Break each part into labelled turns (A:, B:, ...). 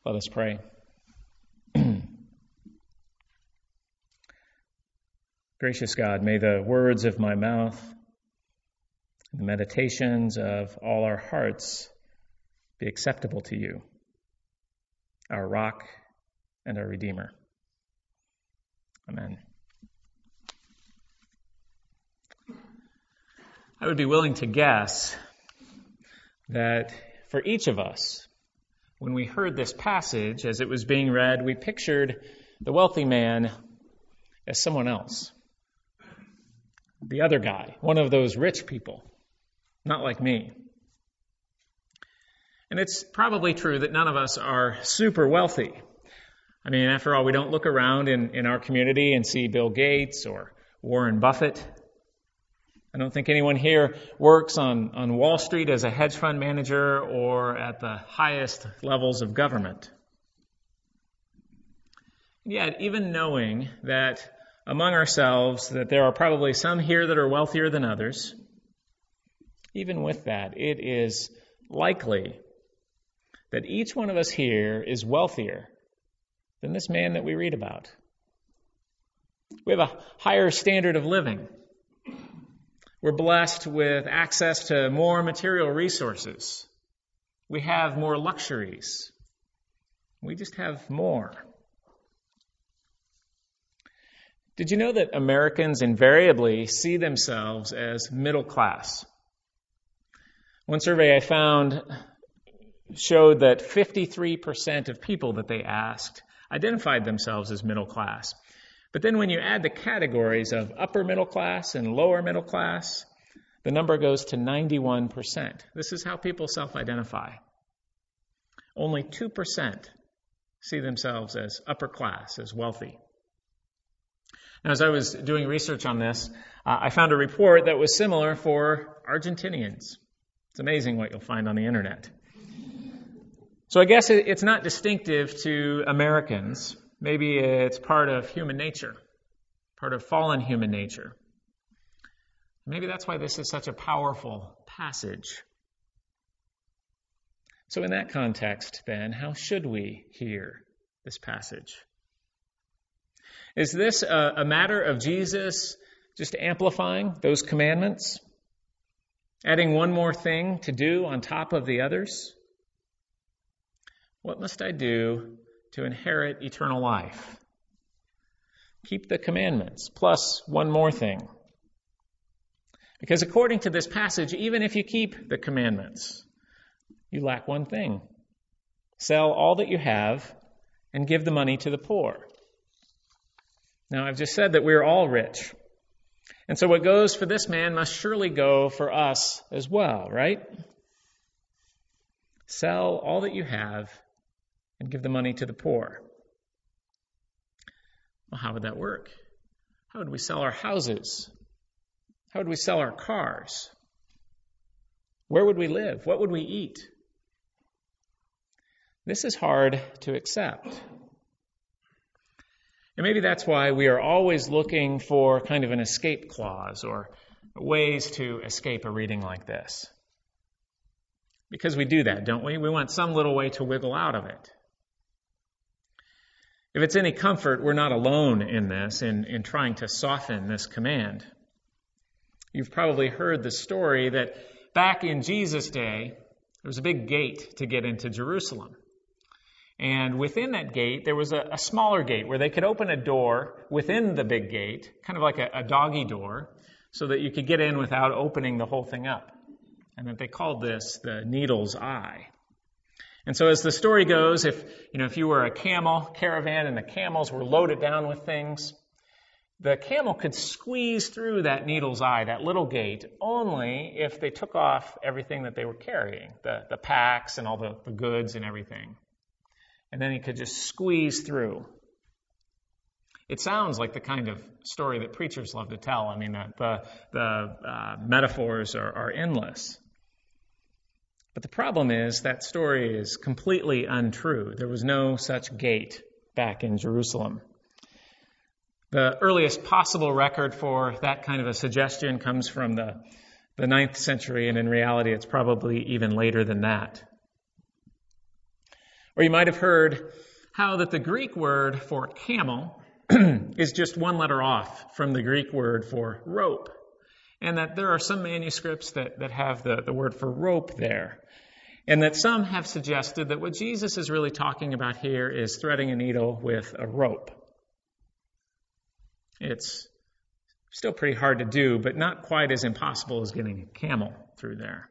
A: Let us pray. Gracious God, may the words of my mouth and the meditations of all our hearts be acceptable to you, our rock and our Redeemer. Amen. I would be willing to guess that for each of us, when we heard this passage as it was being read, we pictured the wealthy man as someone else. The other guy, one of those rich people, not like me. And it's probably true that none of us are super wealthy. I mean, after all, we don't look around in our community and see Bill Gates or Warren Buffett. I don't think anyone here works on Wall Street as a hedge fund manager or at the highest levels of government. Yet, even knowing that among ourselves that there are probably some here that are wealthier than others, even with that, it is likely that each one of us here is wealthier than this man that we read about. We have a higher standard of living. We're blessed with access to more material resources. We have more luxuries. We just have more. Did you know that Americans invariably see themselves as middle class? One survey I found showed that 53% of people that they asked identified themselves as middle class. But then when you add the categories of upper middle class and lower middle class, the number goes to 91%. This is how people self-identify. Only 2% see themselves as upper class, as wealthy. Now, as I was doing research on this, I found a report that was similar for Argentinians. It's amazing what you'll find on the internet. So I guess it's not distinctive to Americans. Maybe it's part of human nature, part of fallen human nature. Maybe that's why this is such a powerful passage. So in that context, then, how should we hear this passage? Is this a matter of Jesus just amplifying those commandments? Adding one more thing to do on top of the others? What must I do to inherit eternal life? Keep the commandments, plus one more thing. Because according to this passage, even if you keep the commandments, you lack one thing. Sell all that you have and give the money to the poor. Now, I've just said that we're all rich. And so what goes for this man must surely go for us as well, right? Sell all that you have and give the money to the poor. Well, how would that work? How would we sell our houses? How would we sell our cars? Where would we live? What would we eat? This is hard to accept. And maybe that's why we are always looking for kind of an escape clause or ways to escape a reading like this. Because we do that, don't we? We want some little way to wiggle out of it. If it's any comfort, we're not alone in this, in trying to soften this command. You've probably heard the story that back in Jesus' day, there was a big gate to get into Jerusalem. And within that gate, there was a smaller gate where they could open a door within the big gate, kind of like a doggy door, so that you could get in without opening the whole thing up. And that they called this the needle's eye. And so as the story goes, if you were a camel caravan and the camels were loaded down with things, the camel could squeeze through that needle's eye, that little gate, only if they took off everything that they were carrying, the packs and all the goods and everything. And then he could just squeeze through. It sounds like the kind of story that preachers love to tell. I mean, the metaphors are endless. But the problem is that story is completely untrue. There was no such gate back in Jerusalem. The earliest possible record for that kind of a suggestion comes from the 9th century, and in reality it's probably even later than that. Or you might have heard how that the Greek word for camel is just one letter off from the Greek word for rope, and that there are some manuscripts that have the word for rope there, and that some have suggested that what Jesus is really talking about here is threading a needle with a rope. It's still pretty hard to do, but not quite as impossible as getting a camel through there.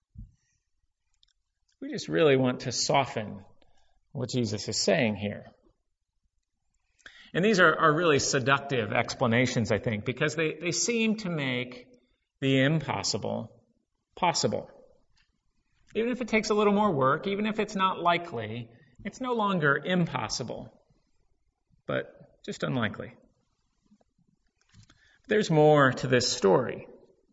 A: We just really want to soften what Jesus is saying here. And these are really seductive explanations, I think, because they seem to make the impossible possible. Even if it takes a little more work, even if it's not likely, it's no longer impossible, but just unlikely. There's more to this story.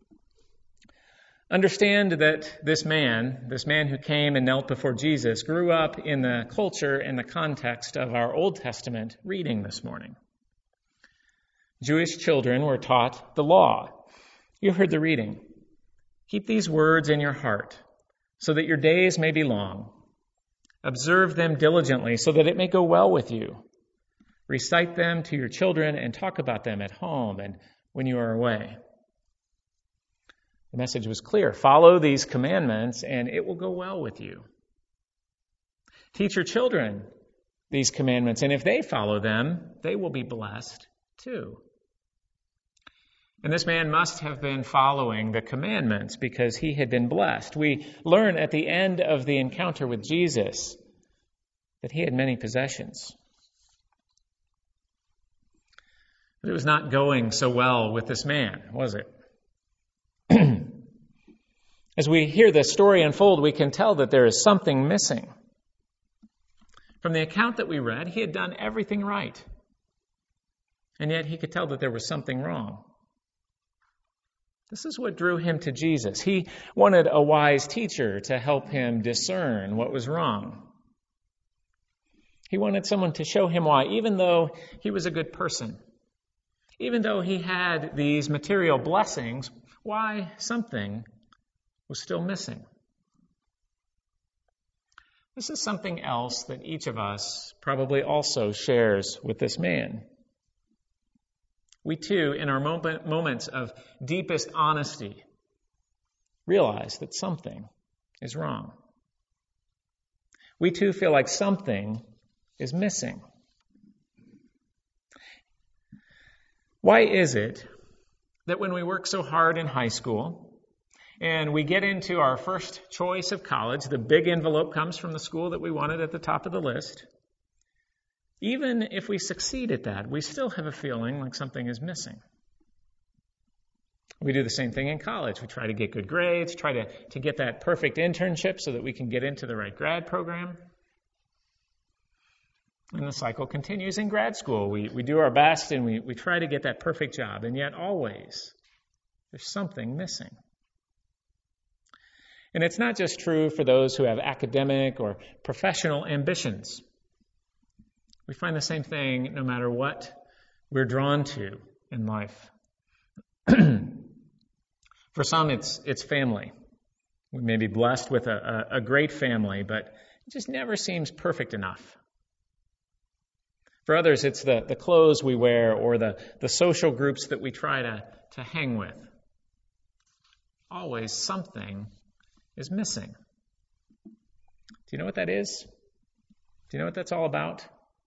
A: Understand that this man who came and knelt before Jesus, grew up in the culture and the context of our Old Testament reading this morning. Jewish children were taught the law. You heard the reading. Keep these words in your heart, so that your days may be long. Observe them diligently, so that it may go well with you. Recite them to your children and talk about them at home and when you are away. The message was clear. Follow these commandments and it will go well with you. Teach your children these commandments, and if they follow them, they will be blessed too. And this man must have been following the commandments because he had been blessed. We learn at the end of the encounter with Jesus that he had many possessions. But it was not going so well with this man, was it? As we hear the story unfold, we can tell that there is something missing. From the account that we read, he had done everything right. And yet he could tell that there was something wrong. This is what drew him to Jesus. He wanted a wise teacher to help him discern what was wrong. He wanted someone to show him why, even though he was a good person, even though he had these material blessings, why something was still missing. This is something else that each of us probably also shares with this man. We too, in our moments of deepest honesty, realize that something is wrong. We too feel like something is missing. Why is it that when we work so hard in high school and we get into our first choice of college, the big envelope comes from the school that we wanted at the top of the list, even if we succeed at that, we still have a feeling like something is missing? We do the same thing in college. We try to get good grades, try to get that perfect internship so that we can get into the right grad program. And the cycle continues in grad school. We do our best and we try to get that perfect job, and yet always there's something missing. And it's not just true for those who have academic or professional ambitions. We find the same thing no matter what we're drawn to in life. For some, it's family. We may be blessed with a great family, but it just never seems perfect enough. For others, it's the clothes we wear or the social groups that we try to hang with. Always something is missing. Do you know what that is? Do you know what that's all about?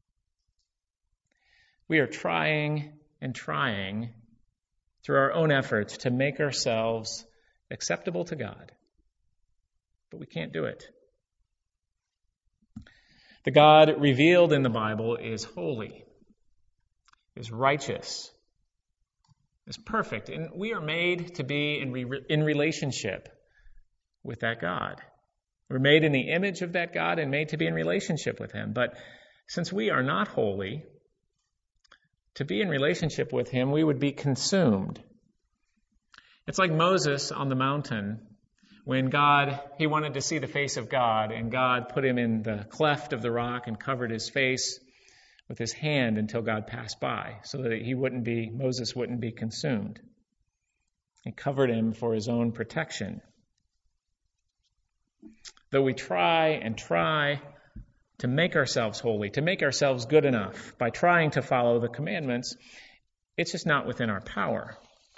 A: We are trying and trying through our own efforts to make ourselves acceptable to God. But we can't do it. The God revealed in the Bible is holy, is righteous, is perfect, and we are made to be in relationship with that God. We're made in the image of that God and made to be in relationship with Him. But since we are not holy, to be in relationship with Him, we would be consumed. It's like Moses on the mountain when he wanted to see the face of God, and God put him in the cleft of the rock and covered his face with his hand until God passed by, so that Moses wouldn't be consumed. He covered him for his own protection. Though we try and try to make ourselves holy, to make ourselves good enough by trying to follow the commandments. It's just not within our power.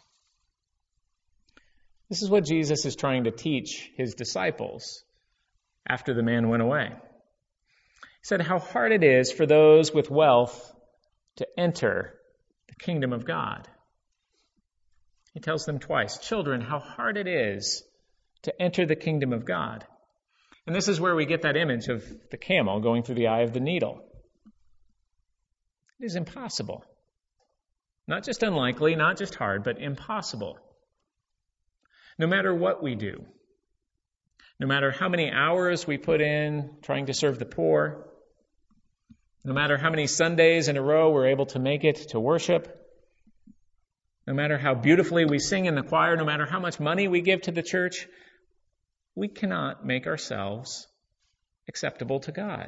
A: This is what Jesus is trying to teach his disciples after the man went away. He said how hard it is for those with wealth to enter the kingdom of God. He tells them twice, children, how hard it is to enter the kingdom of God. And this is where we get that image of the camel going through the eye of the needle. It is impossible. Not just unlikely, not just hard, but impossible. No matter what we do, no matter how many hours we put in trying to serve the poor, no matter how many Sundays in a row we're able to make it to worship, no matter how beautifully we sing in the choir, no matter how much money we give to the church, we cannot make ourselves acceptable to God.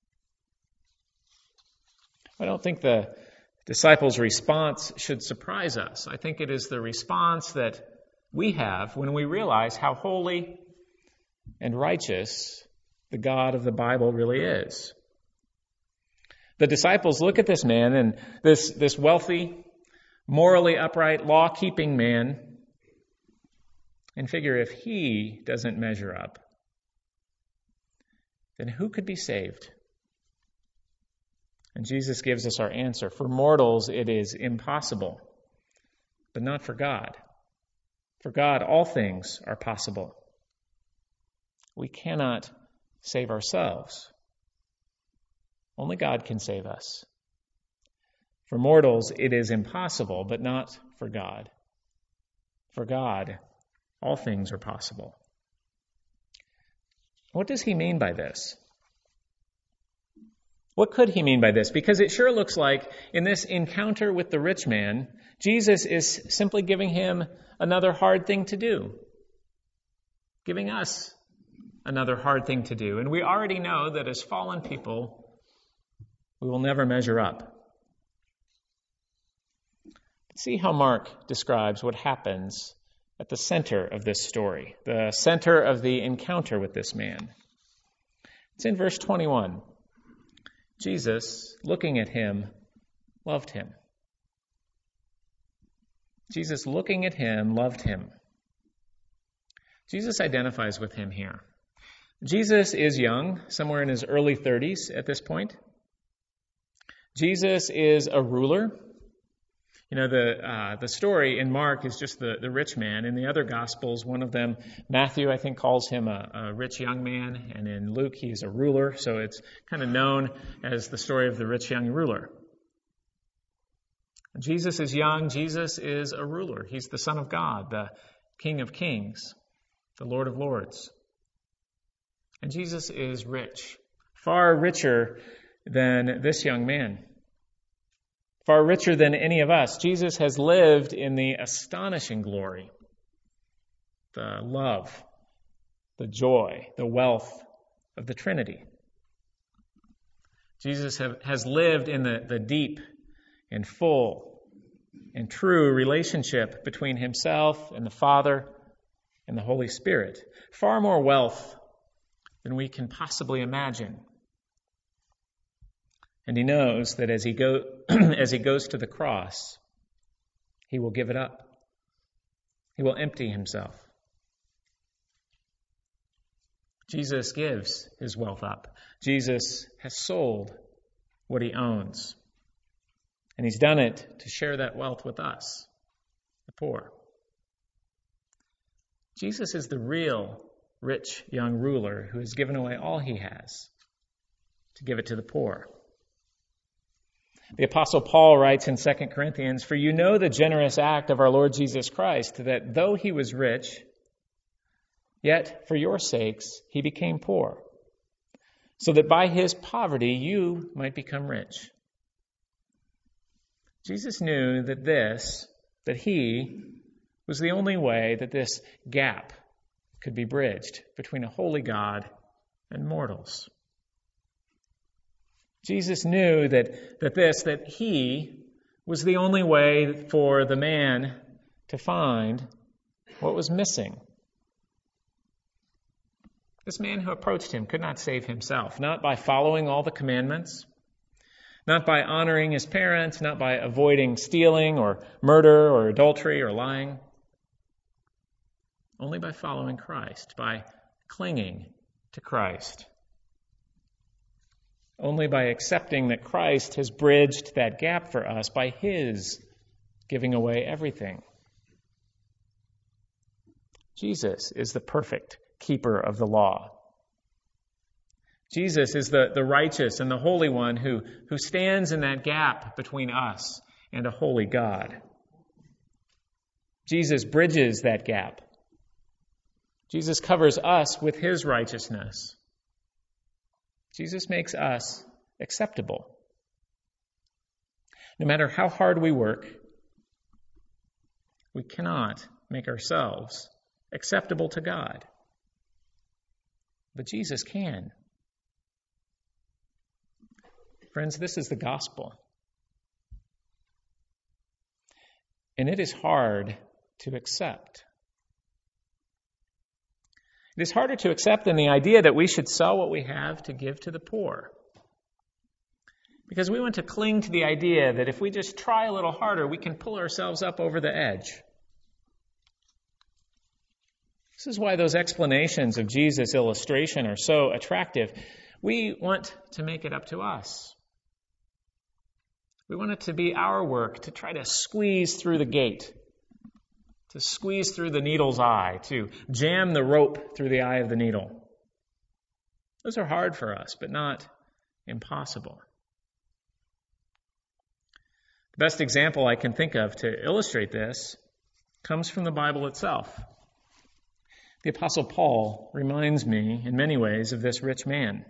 A: I don't think the disciples' response should surprise us. I think it is the response that we have when we realize how holy and righteous the God of the Bible really is. The disciples look at this man and this wealthy, morally upright, law-keeping man and figure if he doesn't measure up, then who could be saved? And Jesus gives us our answer. For mortals, it is impossible, but not for God. For God, all things are possible. We cannot save ourselves. Only God can save us. For mortals, it is impossible, but not for God. For God, all things are possible. What does he mean by this? What could he mean by this? Because it sure looks like in this encounter with the rich man, Jesus is simply giving him another hard thing to do. Giving us another hard thing to do. And we already know that as fallen people, we will never measure up. See how Mark describes what happens at the center of this story, the center of the encounter with this man. It's in verse 21. Jesus, looking at him, loved him. Jesus, looking at him, loved him. Jesus identifies with him here. Jesus is young, somewhere in his early 30s at this point. Jesus is a ruler. You know, the story in Mark is just the rich man. In the other Gospels, one of them, Matthew, I think, calls him a rich young man. And in Luke, he's a ruler. So it's kind of known as the story of the rich young ruler. Jesus is young. Jesus is a ruler. He's the Son of God, the King of Kings, the Lord of Lords. And Jesus is rich, far richer than this young man. Far richer than any of us. Jesus has lived in the astonishing glory, the love, the joy, the wealth of the Trinity. Jesus has lived in the deep and full and true relationship between himself and the Father and the Holy Spirit. Far more wealth than we can possibly imagine. And he knows that as he goes to the cross, he will give it up. He will empty himself. Jesus gives his wealth up. Jesus has sold what he owns. And he's done it to share that wealth with us, the poor. Jesus is the real rich young ruler who has given away all he has to give it to the poor. The Apostle Paul writes in 2 Corinthians, "For you know the generous act of our Lord Jesus Christ, that though he was rich, yet for your sakes he became poor, so that by his poverty you might become rich." Jesus knew that he was the only way that this gap could be bridged between a holy God and mortals. Jesus knew that he was the only way for the man to find what was missing. This man who approached him could not save himself, not by following all the commandments, not by honoring his parents, not by avoiding stealing or murder or adultery or lying, only by following Christ, by clinging to Christ. Only by accepting that Christ has bridged that gap for us by his giving away everything. Jesus is the perfect keeper of the law. Jesus is the righteous and the holy one who stands in that gap between us and a holy God. Jesus bridges that gap. Jesus covers us with his righteousness. Jesus makes us acceptable. No matter how hard we work, we cannot make ourselves acceptable to God. But Jesus can. Friends, this is the gospel. And it is hard to accept. It is harder to accept than the idea that we should sell what we have to give to the poor. Because we want to cling to the idea that if we just try a little harder, we can pull ourselves up over the edge. This is why those explanations of Jesus' illustration are so attractive. We want to make it up to us. We want it to be our work to try to squeeze through the gate, to squeeze through the needle's eye, to jam the rope through the eye of the needle. Those are hard for us, but not impossible. The best example I can think of to illustrate this comes from the Bible itself. The Apostle Paul reminds me in many ways of this rich man.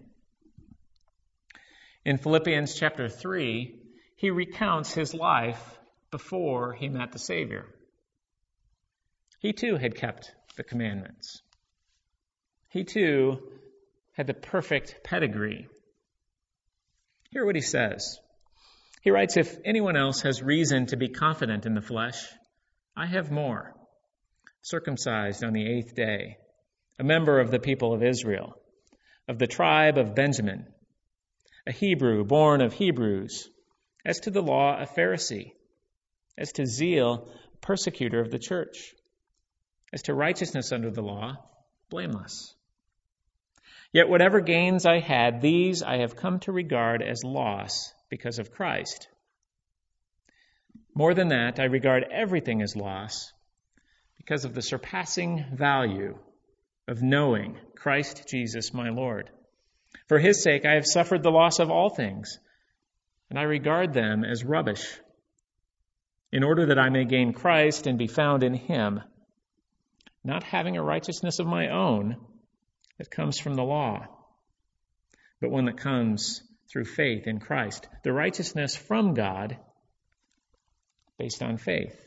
A: In Philippians chapter 3, he recounts his life before he met the Savior. He too had kept the commandments. He too had the perfect pedigree. Hear what he says. He writes, "If anyone else has reason to be confident in the flesh, I have more. Circumcised on the 8th day, a member of the people of Israel, of the tribe of Benjamin, a Hebrew born of Hebrews, as to the law, a Pharisee, as to zeal, a persecutor of the church, as to righteousness under the law, blameless. Yet whatever gains I had, these I have come to regard as loss because of Christ. More than that, I regard everything as loss because of the surpassing value of knowing Christ Jesus my Lord. For his sake I have suffered the loss of all things, and I regard them as rubbish, in order that I may gain Christ and be found in him, not having a righteousness of my own that comes from the law, but one that comes through faith in Christ, the righteousness from God based on faith.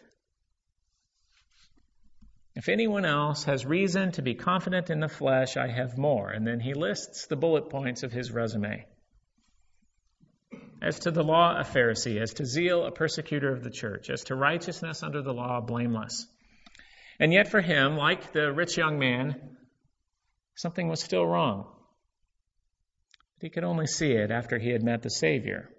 A: If anyone else has reason to be confident in the flesh, I have more." And then he lists the bullet points of his resume. As to the law, a Pharisee. As to zeal, a persecutor of the church. As to righteousness under the law, blameless. And yet for him, like the rich young man, something was still wrong. But he could only see it after he had met the Savior.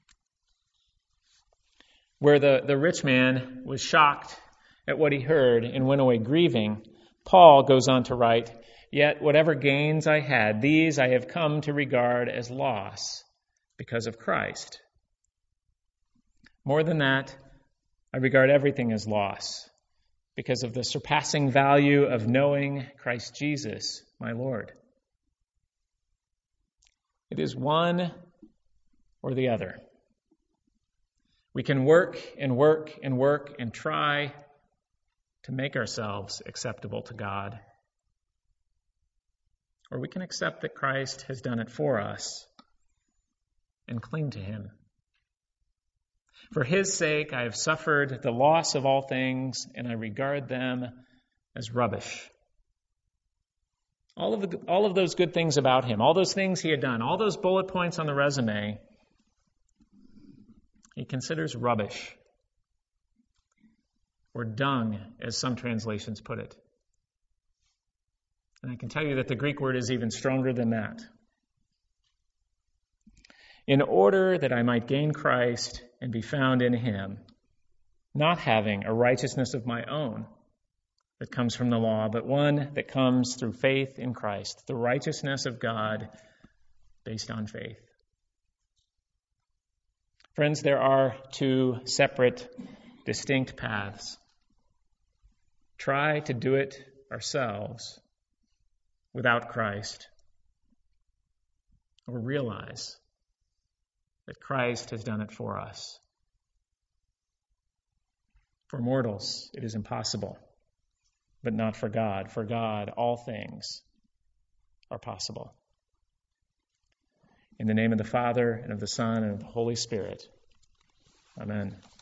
A: Where the rich man was shocked at what he heard and went away grieving, Paul goes on to write, "Yet whatever gains I had, these I have come to regard as loss because of Christ. More than that, I regard everything as loss because of the surpassing value of knowing Christ Jesus, my Lord." It is one or the other. We can work and work and work and try to make ourselves acceptable to God. Or we can accept that Christ has done it for us and cling to him. For his sake, I have suffered the loss of all things, and I regard them as rubbish. All of those good things about him, all those things he had done, all those bullet points on the resume, he considers rubbish, or dung, as some translations put it. And I can tell you that the Greek word is even stronger than that. In order that I might gain Christ and be found in him, not having a righteousness of my own that comes from the law, but one that comes through faith in Christ, the righteousness of God based on faith. Friends, there are two separate, distinct paths. Try to do it ourselves without Christ, or realize that Christ has done it for us. For mortals, it is impossible, but not for God. For God, all things are possible. In the name of the Father, and of the Son, and of the Holy Spirit. Amen.